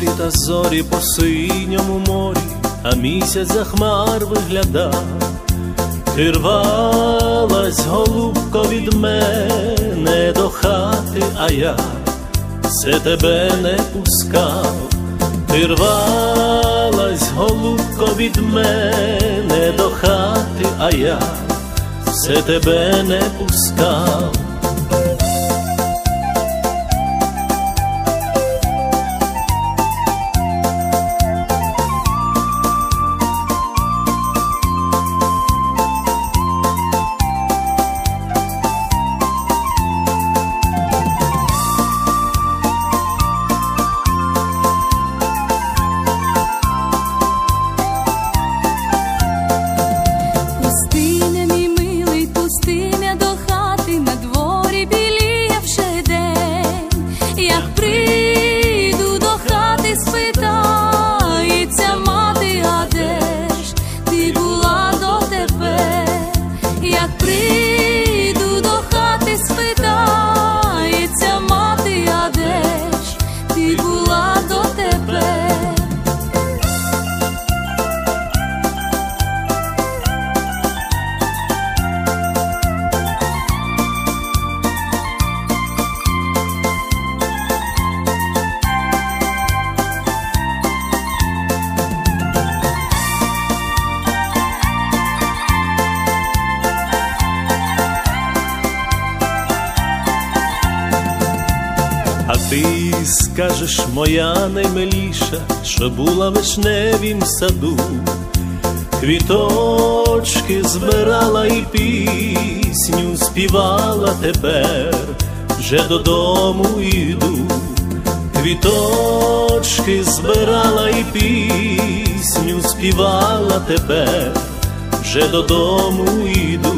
зорі та зорі по синьому морі, а місяць за хмар виглядав. Ти рвалась, голубко, від мене до хати, а я все тебе не пускав. Ти рвалась, голубко, від мене до хати, а я все тебе не пускав. А ти скажеш, моя наймиліша, що була в вишневім саду, квіточки збирала і пісню співала, тепер вже додому йду. Квіточки збирала і пісню співала, тепер вже додому йду.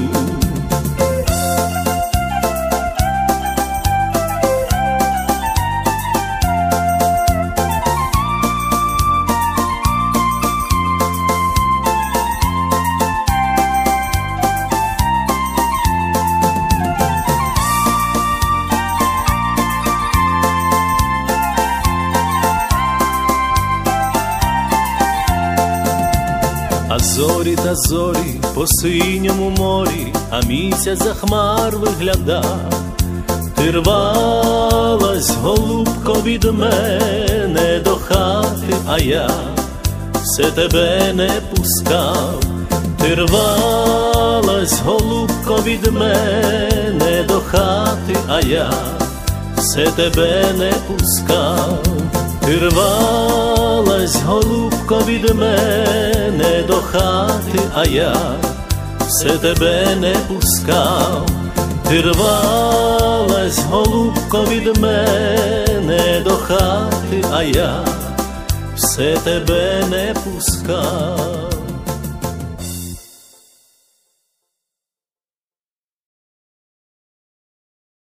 А зорі та зорі по синьому морі, а місяць за хмар виглядав. Ти рвалась, голубко, від мене до хати, а я все тебе не пускав. Ти рвалась, голубко, від мене до хати, а я все тебе не пускав. Ти рвалась, голубко, від мене до хати, а я все тебе не пускав. Ти рвалась, голубко, від мене до хати, а я все тебе не пускав.